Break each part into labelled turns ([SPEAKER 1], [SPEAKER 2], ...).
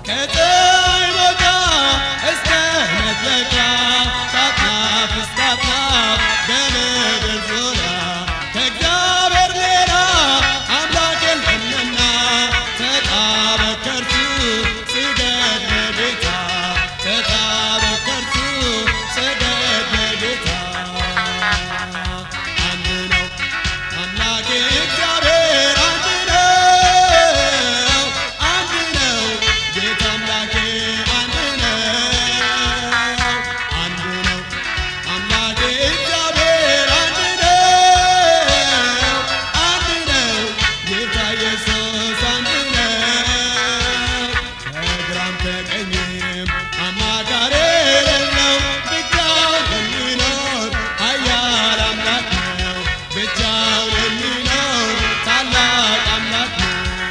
[SPEAKER 1] ከፀሐይ መውጫ እስከ መጥለቂያ ከአጥናፍ እስከ አጥናፍ በምድር ዙሪያ ከእግዚአብሔር ሌላ አምላክ የለምና ተጣበቅ ከእርሱ ስገድ ለጌታ ተጣበቅ ከእርሱ ስገድ ለጌታ አንድ ነው አምላኬ እግዚአብሔር አንድ ነው ጌታ አምላኬ አንድ ነው አምላኬ እግዚአብሔር አንድ ነው ጌታ ኢየሱስ አንድ ነው ከግራም ከቀኝም አማካሪ የሌለው ብቻውን የሚኖር ኃያል አምላክ ነው ብቻውን የሚኖር ታላቅ አምላክ ነው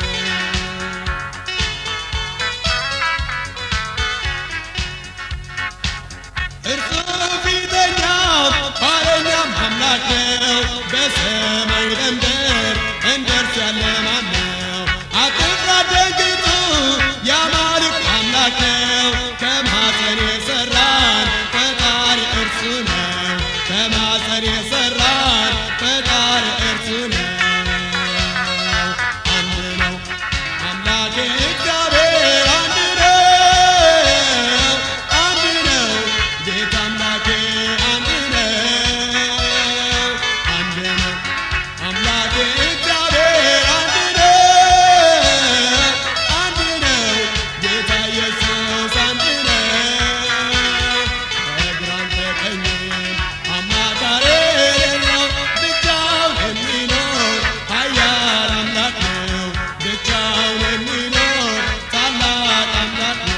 [SPEAKER 1] እርሱ ፊተኛም ኋለኛም አምላክ ነው በሰማይ በምድር እንደርሱ ያለ ማን ነው አትፍራ ደንግጡ የአማልክት አምላክ ነው ከማፀን የሠራን ፈጣሪ እርሱ ነው ከማፀን የሠራን ፈጣሪ እርሱ ነው አንድ ነው አምላኬ እግዚአብሔር አንድ ነው ጌታ አምላኬ አንድ ነው አምላኬ እግዚአብሔር አንድ ነው ጌታ ኢየሱስ አንድ ነው ከግራም ከቀኝም አማካሪ የሌለው ብቻውን የሚኖር ኃያል አምላክ ነው ብቻውን የሚኖር ታላቅ አምላክ ነው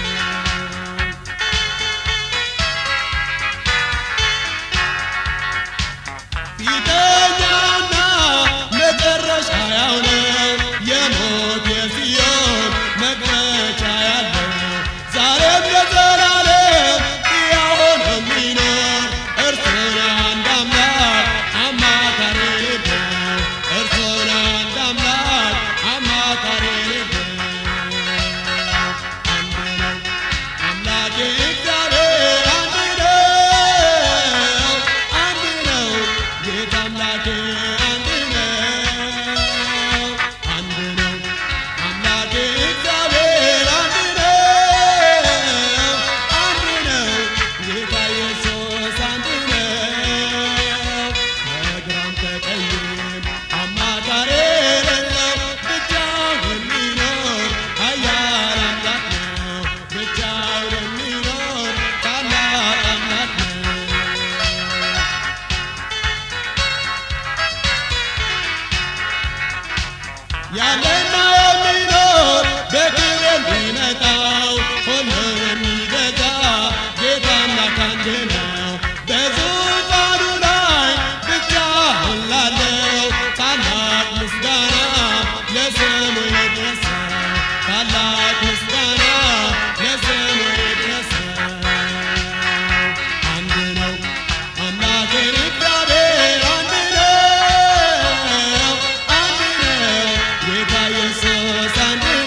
[SPEAKER 1] ፊተኛና መጨረሻ ያው ነው የሞት የሲኦል መክፈቻ ያለው ዛሬም ለዘላለም ሕያው ሆኖ የሚኖር እርሱ ነው አንድ አምላክ አማካሪ የሌለው እርሱ ነው አንድ አምላክ አማካሪ የሌለው አንድ ነው አምላኬ እግዚአብሔር አንድ ነው ጌታ አምላኬ አንድ ነው አምላኬ እግዚአብሔር አንድ ነው ጌታ ኢየሱስ አንድ ነው ከግራም ከቀኝም አማካሪ የሌለው ብቻውን የሚኖር ኃያል አምላክ ነው ብቻውን የሚኖር ታላቅ አምላክ ነው ያለና የሚኖር በክብር የሚመጣው ሁሉን የሚገዛ ጌታ አምላክ አንድ ነው በዙፋኑ ላይ ብቻውን ላለው ታላቅ ምስጋና ለስሙ ይድረሰው ታላቅ ምስጋና ለስሙ ይድረሰው አንድ ነው አምላኬ እግዚአብሔር አንድ ነው ጌታ ኢየሱስ አንድ